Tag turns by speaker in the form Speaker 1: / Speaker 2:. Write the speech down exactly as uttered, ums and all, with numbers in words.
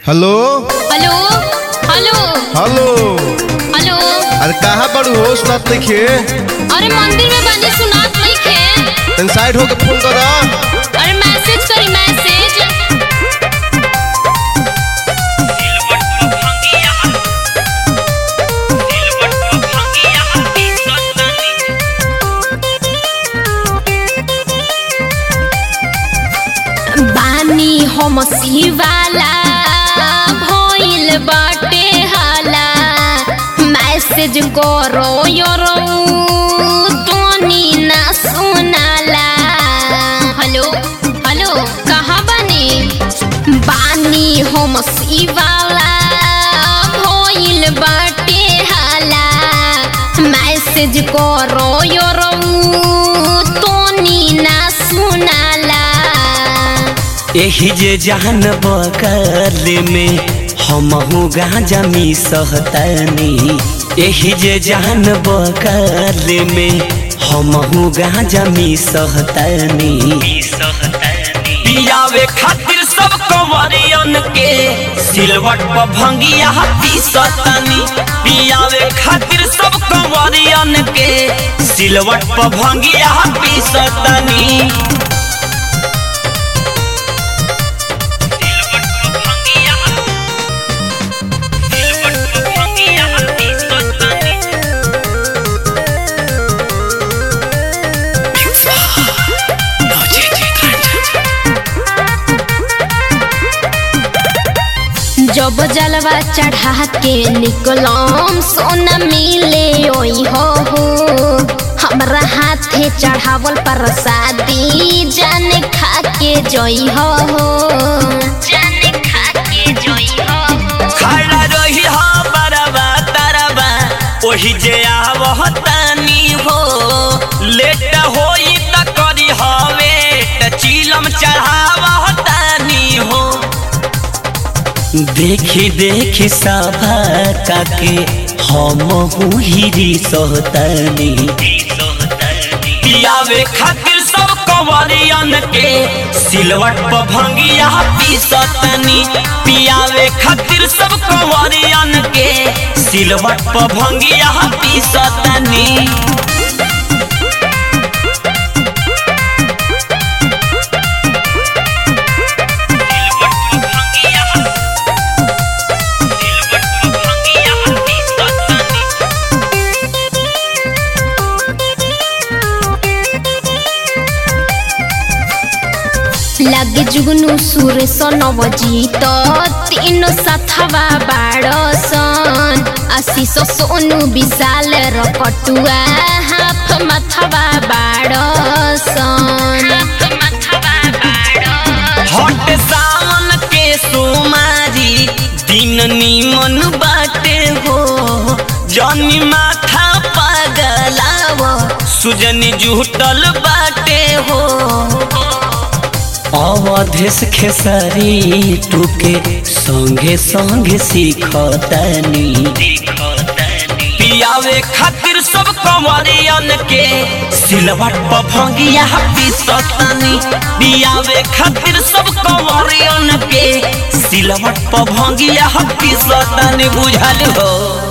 Speaker 1: Hello
Speaker 2: hello hello
Speaker 1: hello.
Speaker 2: Hello.
Speaker 1: अरे कहाँ बड़ू हो? सुनात नइखे।
Speaker 2: अरे मंदिर में बनी सुनात नइखे।
Speaker 1: तन साइड होके फोन कर।
Speaker 2: अरे मैसेज करी मैसेज। बानी हम शिवाला भइल बाटे हाला मैसेज करो योरो तोनी ना सुनाला। हेलो हेलो कहाँ बनी? बानी हम शिवाला भइल बाटे हाला मैसेज करो योरो तोनी ना सुनाला।
Speaker 3: एही जे जान बकल में हमहू गांजा मी सहतनी। एही जे जान बकल में हमहू गांजा मी सहतनी। पियावे खातिर सब कंवरियन के सिलवट पर भंगिया पीसतनी। पियावे खातिर सब कंवरियन के सिलवट पर भंगिया पीसतनी।
Speaker 2: जब जलवा चढ़ा के निकलम सोना मिले ओई हो हो हमरा हाथे चढ़ावल प्रसादी जाने खा के जोई हो हो जाने खा के जोई हो हो।
Speaker 3: खड़ा रही हो बरबा तरबा ओही जे आवतानी हो। लेट होई त करी हवे त चिलम चढ़ावतानी हो। देखी देखी सभा काके हम हिरी सोहतनी। पियावे खातिर सब कंवरियन के सिलवट पर भंगिया पीसतनी। पियावे खातिर सब कंवरियन के सिलवट पर भंगिया पीसतनी।
Speaker 2: लगे जुगनू सुर सनवजीत तीन सथवा बाड़सन आशीष सोनू विशाल रकटुआ हाफ मथवा बाड़सन।
Speaker 3: हट सावन के सोमारी दिन नीमन बाटे हो। जनी माथा पगलाव सुजनी जुटल बाटे हो। अवधेश खेसरी टूके संगे संगे सीखतनी। पियावे खातिर सब कंवरियन के सिलवट पर भंगिया पीसतनी। पियावे खातिर सब कंवरियन के सिलवट पर भंगिया पीसतनी। बुझल हो।